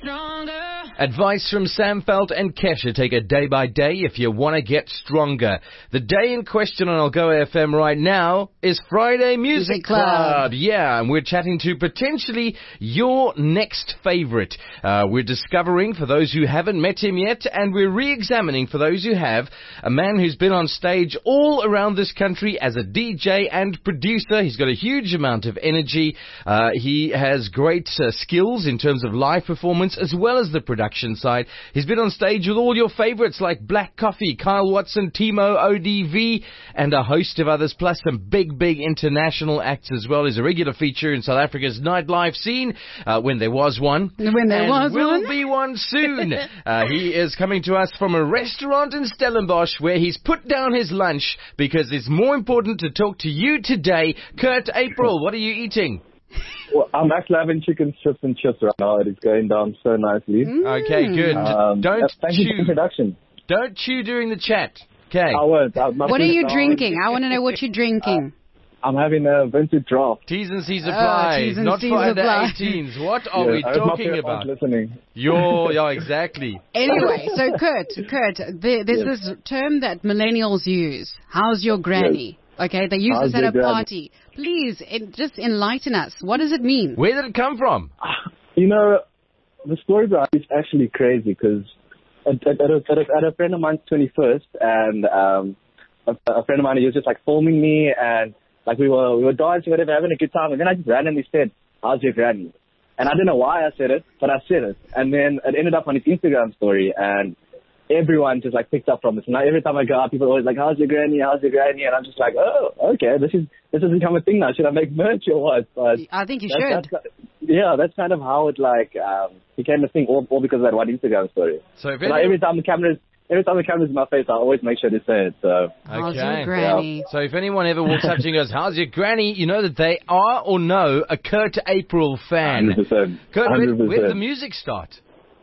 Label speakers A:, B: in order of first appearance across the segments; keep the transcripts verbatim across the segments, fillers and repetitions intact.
A: Advice from Sam Felt and Kesha. Take it day by day if you want to get stronger. The day in question on Algoa F M right now is Friday Music,
B: Music Club.
A: Club. Yeah, and we're chatting to potentially your next favorite. Uh, we're discovering, for those who haven't met him yet, and we're re-examining, for those who have, a man who's been on stage all around this country as a D J and producer. He's got a huge amount of energy. Uh, he has great uh, skills in terms of live performance as well as the production side. He's been on stage with all your favorites like Black Coffee, Kyle Watson, Timo, O D V, and a host of others, plus some big, big international acts as well. He's a regular feature in South Africa's nightlife scene, uh, when there was one.
B: When there
A: and
B: was
A: will
B: one.
A: be one soon. uh, he is coming to us from a restaurant in Stellenbosch where he's put down his lunch because it's more important to talk to you today. Kurt April, what are you eating?
C: Well, I'm actually having chicken strips and chips right now. It is going down so nicely.
B: Mm.
A: Okay, good.
C: Um,
A: Don't
C: uh, thank you for the
A: chew.
C: introduction.
A: Don't chew during the chat. Okay.
C: I won't. I- my
B: What are
C: food is
B: you
C: down.
B: drinking? I want to know what you're drinking.
C: I'm having a vintage draft.
A: T's and C's
B: Oh,
A: apply.
B: T's and
A: Not
B: C's
A: Friday
B: apply.
A: eighteens. What are
C: Yeah,
A: we
C: I hope my
A: talking
C: parents
A: about?
C: aren't listening.
A: Yo, yeah, exactly.
B: Anyway, so Kurt, Kurt, there, there's
C: Yes.
B: this term that millennials use. How's your granny? Okay, they use
C: How's
B: this at
C: your
B: a
C: granny?
B: party. Please, it, just enlighten us. What does it mean?
A: Where did it come from?
C: You know, the story behind it is actually crazy because at, at, at, a, at, a, at a friend of mine's twenty-first, and um, a, a friend of mine, he was just like filming me, and like we were we were dancing, whatever, having a good time, and then I just randomly said, "How's your granny?" And I don't know why I said it, but I said it, and then it ended up on his Instagram story, and everyone just like picked up from it. So now every time I go out, people are always like, "How's your granny? How's your granny?" And I'm just like, "Oh, okay, this is this has become a thing now. Should I make merch or what?" But
B: I think you
C: that's,
B: should.
C: that's, yeah, that's kind of how it like um, became a thing, all, all because of that one Instagram story.
A: So if
C: So now every time the cameras, every time the camera's in my face, I always make sure to say it. So
B: How's
A: Okay.
B: your granny?
A: So if anyone ever walks up to you and goes, "How's your granny?" you know that they are or know a Kurt April fan.
C: one hundred percent.
A: Kurt, where,
C: one hundred
A: where did the
C: percent.
A: music start?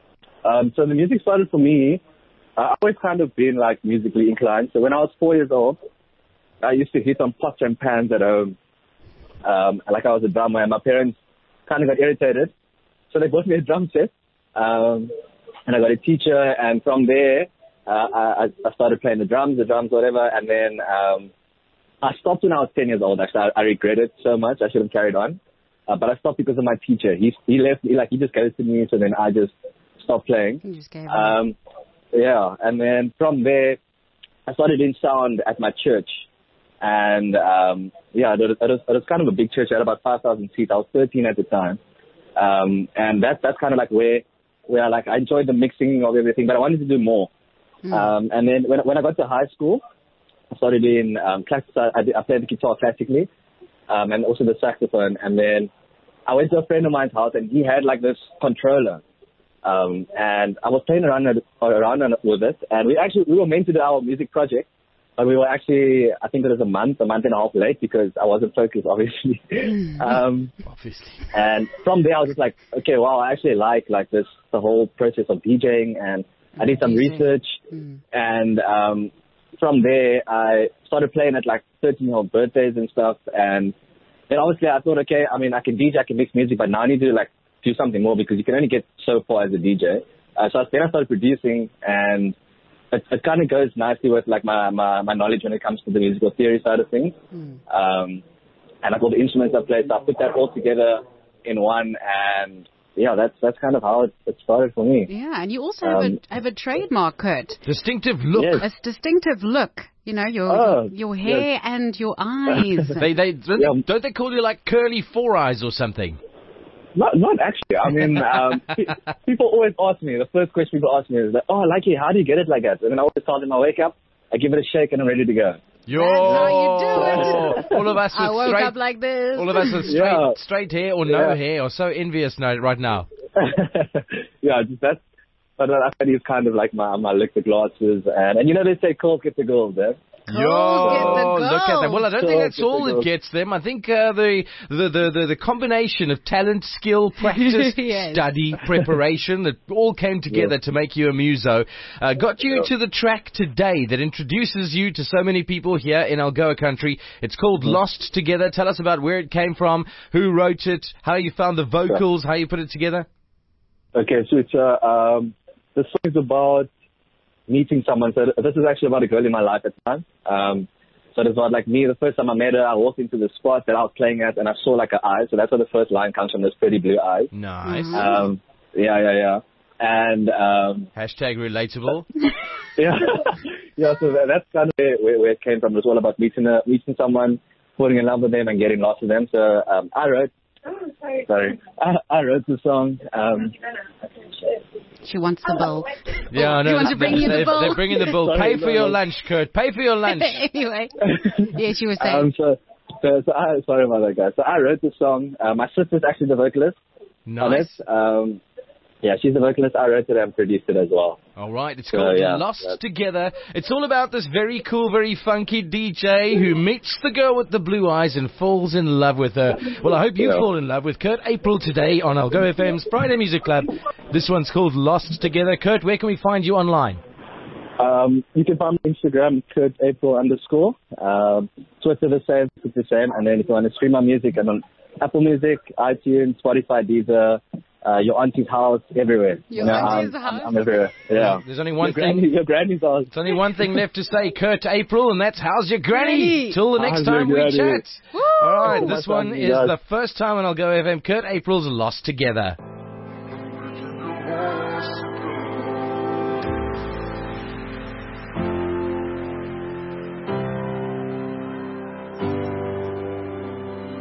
C: Um, so the music started for me. Uh, I've always kind of been like musically inclined. So when I was four years old, I used to hit on pots and pans at home. Um, like I was a drummer, and my parents kind of got irritated, so they bought me a drum set. Um, and I got a teacher, and from there, uh, I, I started playing the drums, the drums, whatever. And then um, I stopped when I was ten years old. Actually, I, I regret it so much. I should have carried on, uh, but I stopped because of my teacher. He he left me, like he just ghosted me, so then I just stopped playing.
B: You just gave up.
C: Um, yeah, and then from there, I started doing sound at my church, and um, yeah, it was, it, was, it was kind of a big church. It had about five thousand seats. I was thirteen at the time, um, and that that's kind of like where where like I enjoyed the mixing of everything, but I wanted to do more.
B: Mm.
C: Um, and then when when I got to high school, I started doing um, class. I, did, I played the guitar classically, um, and also the saxophone. And then I went to a friend of mine's house, and he had like this controller. Um, and I was playing around it- around with it, and we actually we were meant to do our music project, but we were actually I think it was a month, a month and a half late because I wasn't focused, obviously. um,
A: Obviously.
C: and from there, I was just like, okay, wow, I actually like like this the whole process of DJing, and I did some
B: D J.
C: research,
B: Mm.
C: and um, from there I started playing at like thirteen-year-old birthdays and stuff, and then obviously I thought, okay, I mean I can D J, I can mix music, but now I need to like do something more because you can only get so far as a D J. Uh, so then I started producing, and it, it kind of goes nicely with like my, my, my knowledge when it comes to the musical theory side of things.
B: Mm.
C: Um, and like all the instruments I play, so I put that all together in one, and yeah, that's that's kind of how it, it started for me.
B: Yeah, and you also have,
C: Um,
B: a, have a trademark, Kurt.
A: Distinctive look.
C: Yes.
B: A distinctive look. You know, your
C: Oh,
B: your hair and your eyes.
A: They, they, don't,
C: Yeah.
A: don't they call you like curly four eyes or something?
C: Not, not actually. I mean, um, pe- people always ask me, the first question people ask me is like, oh, Lucky, how do you get it like that? And then I always tell them I wake up, I give it a shake, and I'm ready to go.
A: Yo,
B: That's how you do it.
A: all of us with
B: I woke
A: straight,
B: up like this.
A: all of us with straight,
C: Yeah.
A: straight hair or no
C: Yeah.
A: hair are so envious now, right now.
C: yeah, just that's, but I think it's kind of like my, my lick the glasses, and, and you know they say girls get the girls, eh?
A: Yo,
B: get the
A: look at that. Well, I don't think
C: Girls
A: that's
C: get the
A: all that
C: girls.
A: gets them. I think uh, the, the, the, the, the combination of talent, skill, practice,
B: Yes.
A: study, preparation, that all came together to make you a muso, uh, got you to the track today that introduces you to so many people here in Algoa country. It's called Lost Together. Tell us about where it came from, who wrote it, how you found the vocals, how you put it together.
C: Okay, so it's, uh, um, the song is about meeting someone. So this is actually about a girl in my life at the time. Um, so it was about like me, the first time I met her, I walked into the spot that I was playing at and I saw like her eyes. So that's where the first line comes from, those pretty blue eyes.
A: Nice.
C: Um, yeah, yeah, yeah. And, um,
A: Hashtag relatable.
C: yeah, yeah, so that, that's kind of where, where, where it came from. It was all about meeting a, meeting someone, falling in love with them and getting lost with them. So, um, I wrote,
D: Oh, sorry.
C: sorry, I, I wrote the song, um,
B: She wants the bill.
A: Yeah, I know.
B: You want to bring you the
A: They're-
B: bill?
A: They're bringing the bill.
C: Sorry,
A: Pay for
C: no,
A: your
C: no.
A: lunch, Kurt. Pay for your lunch.
B: Anyway. Yes, you were saying.
C: um, so, so, so I, sorry about that, guys. So I wrote the song. Uh, my sister's actually the vocalist on it.
A: Nice.
C: Um, yeah, she's the vocalist. I wrote it and produced it as well.
A: All right, it's
C: So,
A: called
C: yeah,
A: Lost
C: that's-
A: Together. It's all about this very cool, very funky D J who meets the girl with the blue eyes and falls in love with her. Well, I hope you
C: Yeah.
A: fall in love with Kurt April today on Algo F M's Friday Music Club. This one's called Lost Together. Kurt, where can we find you online?
C: Um, you can find me on Instagram, Kurt April underscore. Um, Twitter the same, it's the same. And then if you want to stream my music, I'm on Apple Music, iTunes, Spotify, Deezer, uh, your auntie's house, everywhere.
B: Your
C: You know,
B: auntie's
C: I'm,
B: house?
C: I'm, I'm everywhere. Yeah.
A: There's only one
C: Your,
A: thing.
C: granny, your granny's house.
A: There's only one thing left to say, Kurt April, and that's how's your granny?
B: Granny.
A: Till the next
C: How's your
A: time we
C: granny?
A: chat.
B: Woo!
A: All right,
C: Oh, my
A: this one
C: son,
A: is
C: yes.
A: the first time on Algo F M. Kurt April's Lost Together.